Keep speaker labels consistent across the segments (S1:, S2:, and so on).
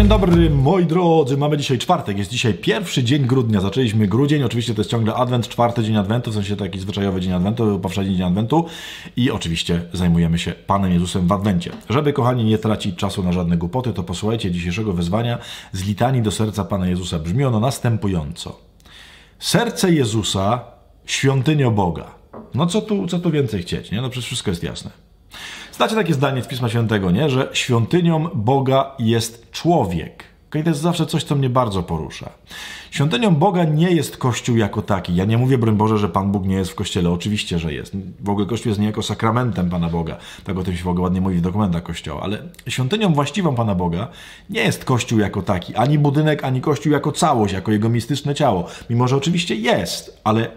S1: Dzień dobry, moi drodzy, mamy dzisiaj czwartek, jest dzisiaj pierwszy dzień grudnia, zaczęliśmy grudzień, oczywiście to jest ciągle adwent, czwarty dzień adwentu, w sensie taki zwyczajowy dzień adwentu, powszedni dzień adwentu i oczywiście zajmujemy się Panem Jezusem w adwencie. Żeby, kochani, nie tracić czasu na żadne głupoty, to posłuchajcie dzisiejszego wezwania z litanii do serca Pana Jezusa. Brzmi ono następująco. Serce Jezusa, świątynią Boga. No co tu więcej chcieć, nie? No przecież wszystko jest jasne. Znacie takie zdanie z Pisma Świętego, nie? Że świątynią Boga jest człowiek. Okay? To jest zawsze coś, co mnie bardzo porusza. Świątynią Boga nie jest Kościół jako taki. Ja nie mówię, broń Boże, że Pan Bóg nie jest w Kościele. Oczywiście, że jest. W ogóle Kościół jest niejako sakramentem Pana Boga. Tak o tym się w ogóle ładnie mówi w dokumentach Kościoła. Ale świątynią właściwą Pana Boga nie jest Kościół jako taki. Ani budynek, ani Kościół jako całość, jako jego mistyczne ciało. Mimo, że oczywiście jest, ale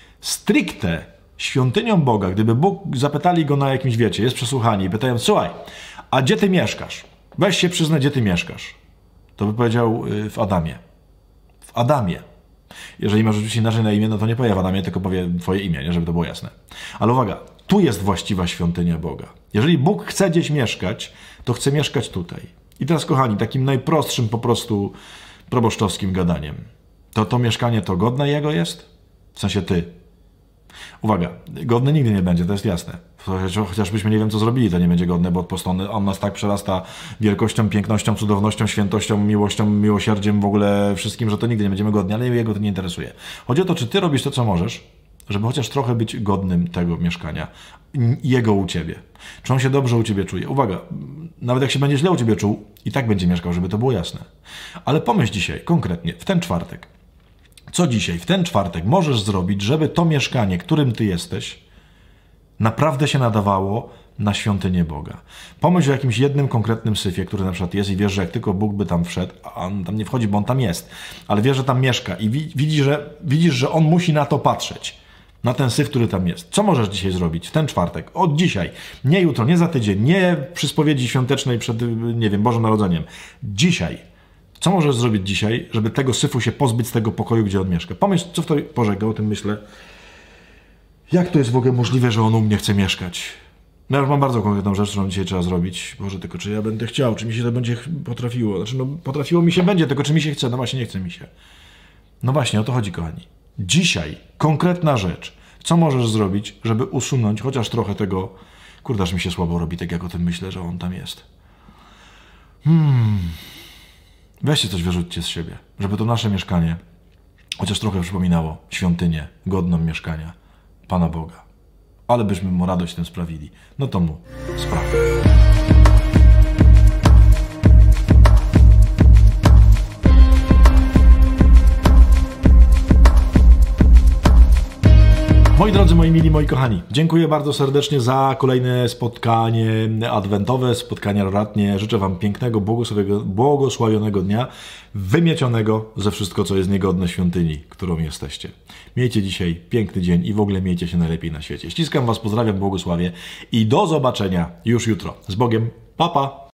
S1: stricte świątynią Boga, gdyby Bóg zapytali go na jakimś, wiecie, jest przesłuchanie i pytają, słuchaj, a gdzie ty mieszkasz? Weź się przyznaj, gdzie ty mieszkasz. To by powiedział w Adamie. W Adamie. Jeżeli masz rzeczywiście inaczej na imię, no to nie powie w Adamie, tylko powie twoje imię, nie? Żeby to było jasne. Ale uwaga, tu jest właściwa świątynia Boga. Jeżeli Bóg chce gdzieś mieszkać, to chce mieszkać tutaj. I teraz, kochani, takim najprostszym po prostu proboszczowskim gadaniem. To mieszkanie to godne Jego jest? W sensie ty. Uwaga, godne nigdy nie będzie, to jest jasne. Chociażbyśmy nie wiem, co zrobili, to nie będzie godne, bo po prostu on nas tak przerasta wielkością, pięknością, cudownością, świętością, miłością, miłosierdziem, w ogóle wszystkim, że to nigdy nie będziemy godni, ale jego to nie interesuje. Chodzi o to, czy ty robisz to, co możesz, żeby chociaż trochę być godnym tego mieszkania, jego u ciebie. Czy on się dobrze u ciebie czuje? Uwaga, nawet jak się będzie źle u ciebie czuł, i tak będzie mieszkał, żeby to było jasne. Ale pomyśl dzisiaj, konkretnie, w ten czwartek, co dzisiaj, w ten czwartek możesz zrobić, żeby to mieszkanie, którym ty jesteś, naprawdę się nadawało na świątynię Boga. Pomyśl o jakimś jednym konkretnym syfie, który na przykład jest i wiesz, że jak tylko Bóg by tam wszedł, a on tam nie wchodzi, bo on tam jest, ale wiesz, że tam mieszka i widzisz, że on musi na to patrzeć, na ten syf, który tam jest. Co możesz dzisiaj zrobić w ten czwartek? Od dzisiaj. Nie jutro, nie za tydzień, nie przy spowiedzi świątecznej przed, nie wiem, Bożym Narodzeniem. Dzisiaj. Co możesz zrobić dzisiaj, żeby tego syfu się pozbyć z tego pokoju, gdzie on mieszka? Pomyśl, co w to pożega, o tym myślę. Jak to jest w ogóle możliwe, że on u mnie chce mieszkać? No ja już mam bardzo konkretną rzecz, którą dzisiaj trzeba zrobić. Boże, tylko czy ja będę chciał, czy mi się to będzie potrafiło? Znaczy, no potrafiło mi się będzie, tylko czy mi się chce? No właśnie, nie chce mi się. No właśnie, o to chodzi, kochani. Dzisiaj konkretna rzecz. Co możesz zrobić, żeby usunąć chociaż trochę tego... Kurde, aż mi się słabo robi, tak jak o tym myślę, że on tam jest. Weźcie coś, wyrzućcie z siebie, żeby to nasze mieszkanie chociaż trochę przypominało świątynię godną mieszkania Pana Boga. Ale byśmy mu radość tym sprawili. No to mu sprawy. Moi drodzy, moi mili, moi kochani, dziękuję bardzo serdecznie za kolejne spotkanie adwentowe, spotkanie roratnie. Życzę wam pięknego, błogosławionego dnia, wymiecionego ze wszystko, co jest niegodne świątyni, którą jesteście. Miejcie dzisiaj piękny dzień i w ogóle miejcie się najlepiej na świecie. Ściskam was, pozdrawiam, błogosławię i do zobaczenia już jutro. Z Bogiem, pa pa!